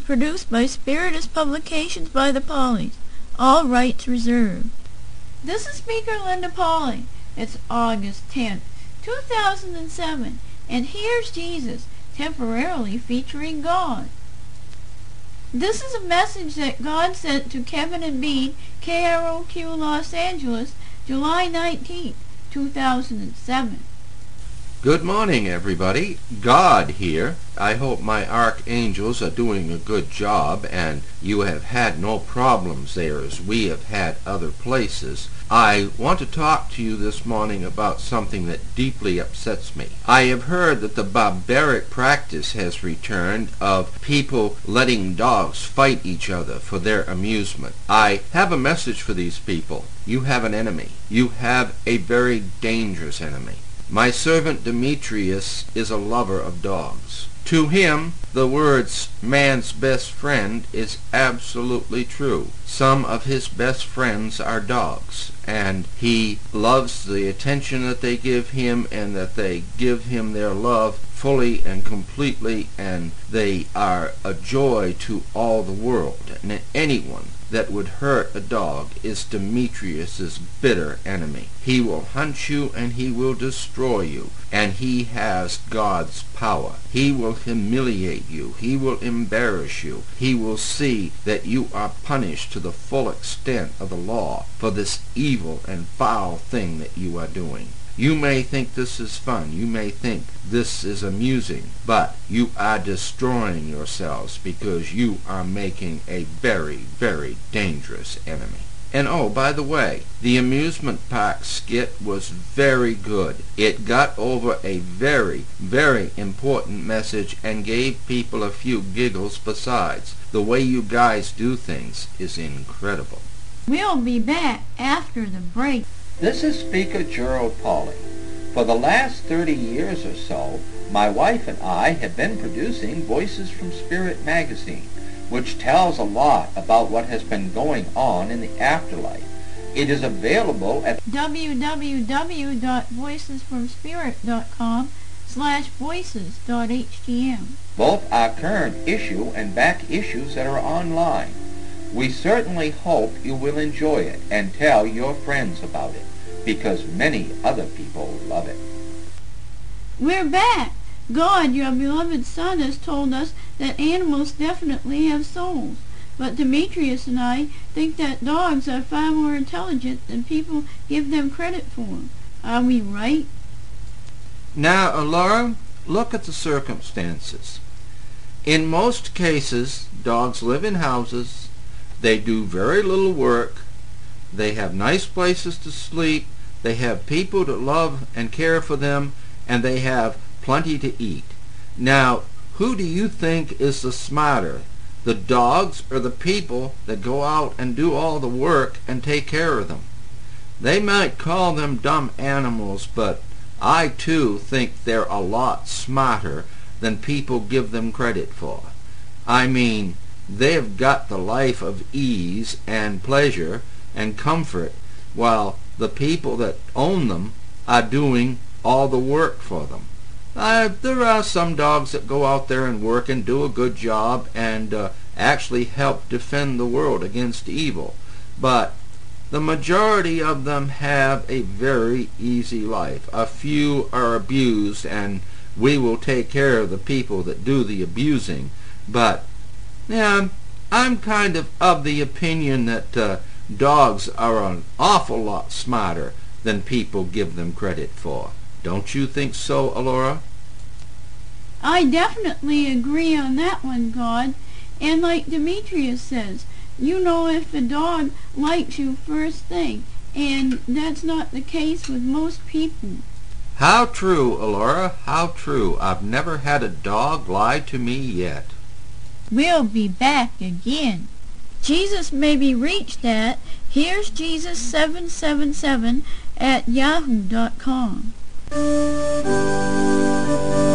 produced by Spiritus Publications by the Polleys. All rights reserved. This is Speaker Linda Polley. It's August 10th, 2007, and here's Jesus, temporarily featuring God. This is a message that God sent to Kevin and Bean, KROQ Los Angeles, July 19th, 2007. Good morning, everybody. God here. I hope my archangels are doing a good job and you have had no problems there as we have had other places. I want to talk to you this morning about something that deeply upsets me. I have heard that the barbaric practice has returned of people letting dogs fight each other for their amusement. I have a message for these people. You have an enemy. You have a very dangerous enemy. My servant Demetrius is a lover of dogs. To him, the words, man's best friend, is absolutely true. Some of his best friends are dogs, and he loves the attention that they give him and that they give him their love fully and completely, and they are a joy to all the world. And anyone that would hurt a dog is Demetrius's bitter enemy. He will hunt you and he will destroy you, and he has God's power. He will humiliate you. He will embarrass you. He will see that you are punished to the full extent of the law for this evil and foul thing that you are doing. You may think this is fun. You may think this is amusing, but you are destroying yourselves because you are making a very, very dangerous enemy. And oh, by the way, the amusement park skit was very good. It got over a very, very important message and gave people a few giggles besides. The way you guys do things is incredible. We'll be back after the break. This is Speaker Gerald Polley. For the last 30 years or so, my wife and I have been producing Voices from Spirit magazine, which tells a lot about what has been going on in the afterlife. It is available at www.voicesfromspirit.com/voices.htm. both our current issue and back issues that are online. We certainly hope you will enjoy it and tell your friends about it, because many other people love it. We're back. God, your beloved Son, has told us that animals definitely have souls. But Demetrius and I think that dogs are far more intelligent than people give them credit for. Are we right? Now, Laura, look at the circumstances. In most cases, dogs live in houses. They do very little work. They have nice places to sleep. They have people to love and care for them, and they have plenty to eat. Now, who do you think is the smarter, the dogs or the people that go out and do all the work and take care of them? They might call them dumb animals, but I too think they're a lot smarter than people give them credit for. I mean, they've got the life of ease and pleasure and comfort, while the people that own them are doing all the work for them. There are some dogs that go out there and work and do a good job and actually help defend the world against evil, but the majority of them have a very easy life. A few are abused, and we will take care of the people that do the abusing, but yeah, I'm kind of the opinion that dogs are an awful lot smarter than people give them credit for. Don't you think so, Alora? I definitely agree on that one, God. And like Demetrius says, you know if a dog likes you first thing, and that's not the case with most people. How true, Alora, how true. I've never had a dog lie to me yet. We'll be back again. Jesus may be reached at Here's Jesus 777 @yahoo.com.